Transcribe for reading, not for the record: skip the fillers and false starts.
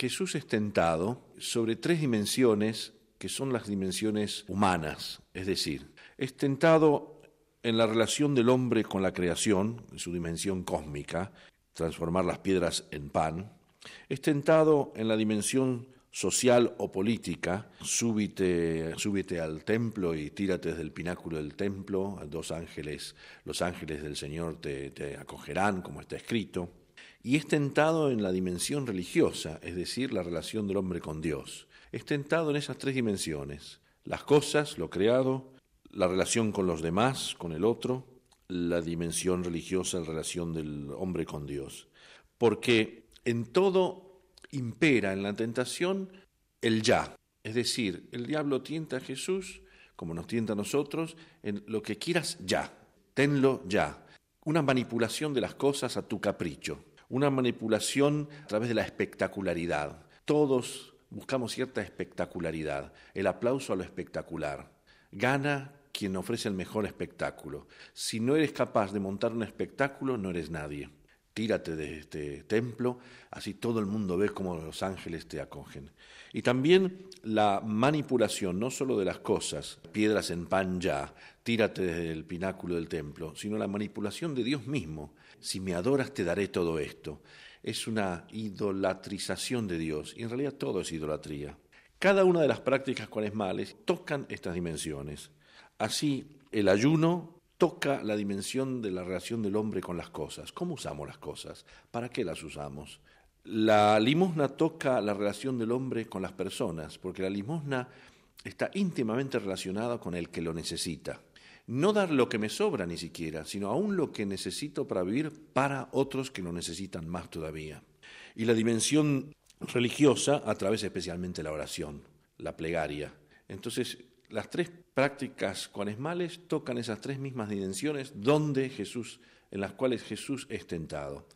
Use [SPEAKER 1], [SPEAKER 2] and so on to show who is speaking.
[SPEAKER 1] Jesús es tentado sobre tres dimensiones que son las dimensiones humanas, es decir, es tentado en la relación del hombre con la creación, en su dimensión cósmica, transformar las piedras en pan, es tentado en la dimensión social o política, súbite al templo y tírate desde el pináculo del templo, los ángeles del Señor te acogerán, como está escrito, y es tentado en la dimensión religiosa, es decir, la relación del hombre con Dios. Es tentado en esas tres dimensiones, las cosas, lo creado, la relación con los demás, con el otro, la dimensión religiosa, la relación del hombre con Dios. Porque en todo impera en la tentación el ya, es decir, el diablo tienta a Jesús, como nos tienta a nosotros, en lo que quieras ya, tenlo ya, una manipulación de las cosas a tu capricho, una manipulación a través de la espectacularidad. Todos buscamos cierta espectacularidad, el aplauso a lo espectacular. Gana quien ofrece el mejor espectáculo. Si no eres capaz de montar un espectáculo, no eres nadie. Tírate de este templo, así todo el mundo ve cómo los ángeles te acogen. Y también la manipulación, no solo de las cosas, piedras en pan ya, tírate desde el pináculo del templo, sino la manipulación de Dios mismo. Si me adoras te daré todo esto. Es una idolatrización de Dios, y en realidad todo es idolatría. Cada una de las prácticas cuaresmales tocan estas dimensiones. Así, el ayuno toca la dimensión de la relación del hombre con las cosas. ¿Cómo usamos las cosas? ¿Para qué las usamos? La limosna toca la relación del hombre con las personas, porque la limosna está íntimamente relacionada con el que lo necesita. No dar lo que me sobra ni siquiera, sino aún lo que necesito para vivir para otros que lo necesitan más todavía. Y la dimensión religiosa a través especialmente de la oración, la plegaria. Entonces, las tres prácticas cuaresmales tocan esas tres mismas dimensiones en las cuales Jesús es tentado.